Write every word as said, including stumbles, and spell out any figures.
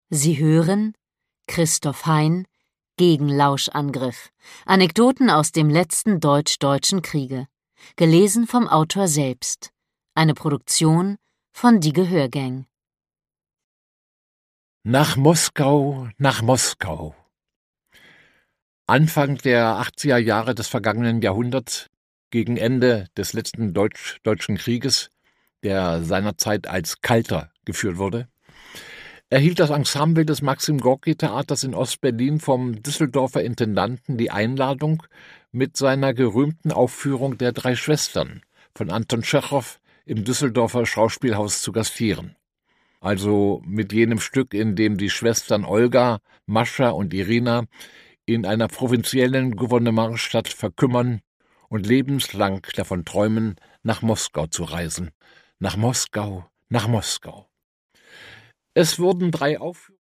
Sie hören Christoph Hein gegen Lauschangriff. Anekdoten aus dem letzten deutsch-deutschen Kriege. Gelesen vom Autor selbst. Eine Produktion von Die Gehörgang. Nach Moskau, nach Moskau. Anfang der achtziger Jahre des vergangenen Jahrhunderts, gegen Ende des letzten deutsch-deutschen Krieges, der seinerzeit als Kalter geführt wurde, erhielt das Ensemble des Maxim-Gorki-Theaters in Ost-Berlin vom Düsseldorfer Intendanten die Einladung, mit seiner gerühmten Aufführung der Drei Schwestern von Anton Tschechow im Düsseldorfer Schauspielhaus zu gastieren. Also mit jenem Stück, in dem die Schwestern Olga, Mascha und Irina in einer provinziellen Gouvernementsstadt verkümmern und lebenslang davon träumen, nach Moskau zu reisen. Nach Moskau, nach Moskau. Es wurden drei Aufführungen